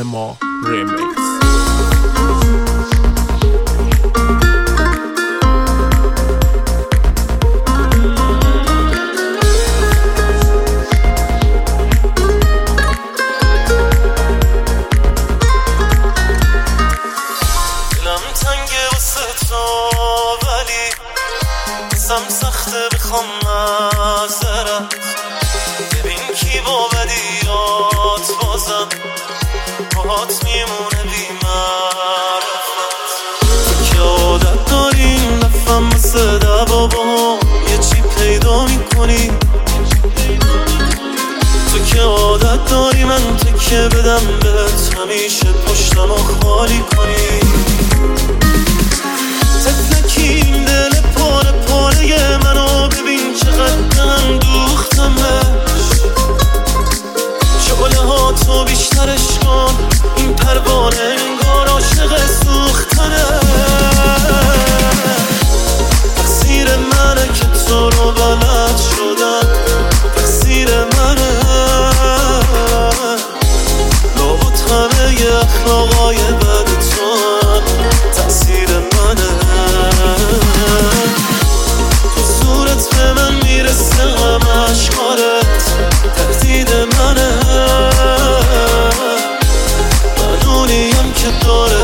ما ریمیکس. سخته بخوام معذرت، ببین کی با بدیات بازم باهات میمونه بی معرفت. تو که عادت داریم نفهم مثل دعوا با یه چی پیدا میکنی، تو که عادت داری من تکه بدم بهت همیشه پشتم و خالی کنی. تفلکیم دل پاره پاره منو ببین چقدر دوختمش، شعله ها تو بیشترش کن این پروانه انگار عاشق سوختنه. تقصیر منه که تو رو بلد شدم، تقصیر منه لابد همه ی اخلاقای بد تو تقصیر منه. تو صورت به من میرسه غم اشکارت تهدید منه، من اونیم که داره